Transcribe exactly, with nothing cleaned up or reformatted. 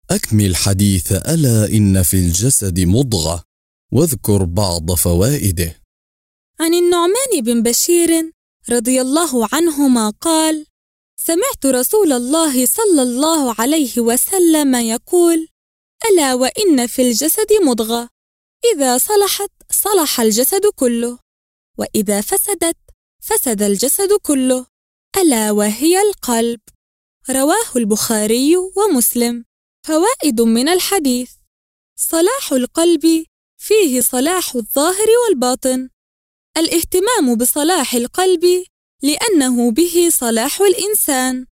أكمل حديث ألا إن في الجسد مضغة، واذكر بعض فوائده. عن النعمان بن بشير رضي الله عنهما قال: سمعت رسول الله صلى الله عليه وسلم يقول: ألا وإن في الجسد مضغة، إذا صلحت صلح الجسد كله، وإذا فسدت فسد الجسد كله، ألا وهي القلب. رواه البخاري ومسلم. فوائد من الحديث: صلاح القلب فيه صلاح الظاهر والباطن. الاهتمام بصلاح القلب لأنه به صلاح الإنسان.